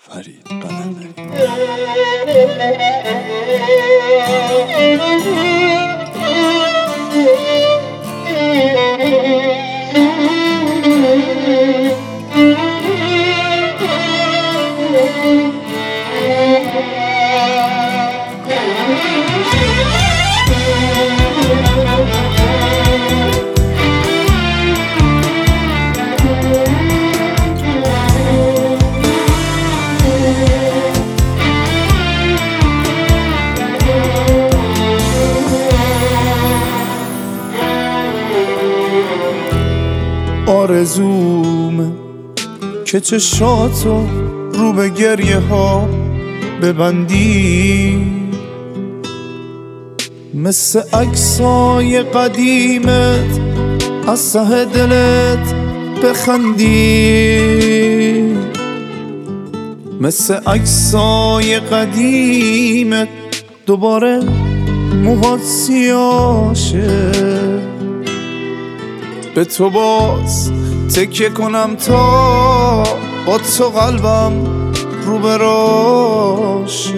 فرید قلندری. آرزومه که چشاتو رو به گریه ها ببندی، مثل عکسای قدیمت از ته دلت بخندی، مثل عکسای قدیمت دوباره موهات سیاه شه، به تو باز تکیه کنم تا با تو قلبم رو به راشه.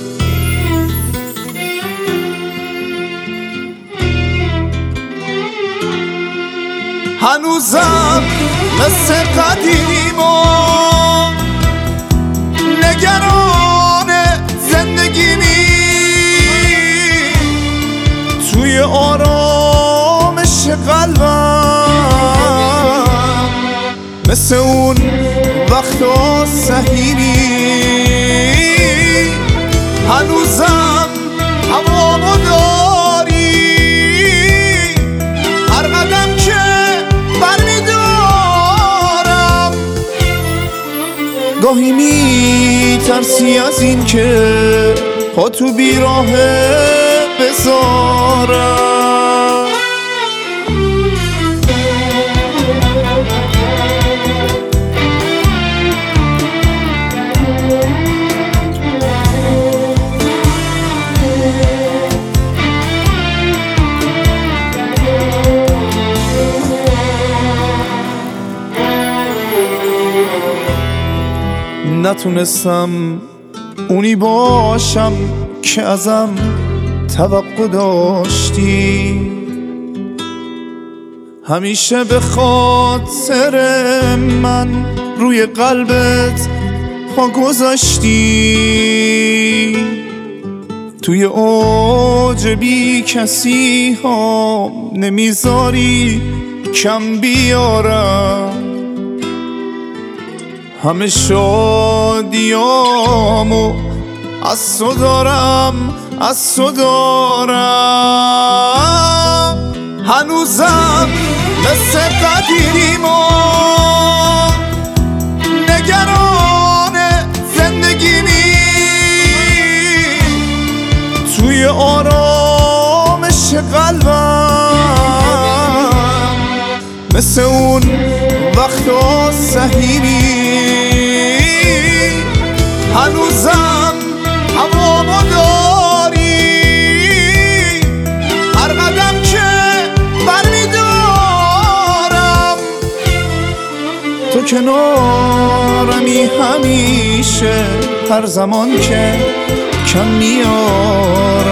هنوزم مثل قدیما نگران زندگیمی، توی آرامش قلبم مثل اون وقتا سحیری. هنوزم هوامو داری، هر قدم که برمیدارم گاهی میترسی از این که پا تو بیراهه بذارم. نتونستم اونی باشم که ازم توقع داشتی، همیشه به خاطر من روی قلبت پا گذاشتی، توی اوج بی کسی ها نمیذاری کم بیارم، همه شادیامو از تو دارم، از تو دارم. هنوزم مثل قدیما نگران زندگیمی، توی آرامش قلبم مثل اون وقتا سحیری. هنوزم هوامو داری، هر قدم که برمیدارم تو کنارمی همیشه، هر زمان که کم میارم.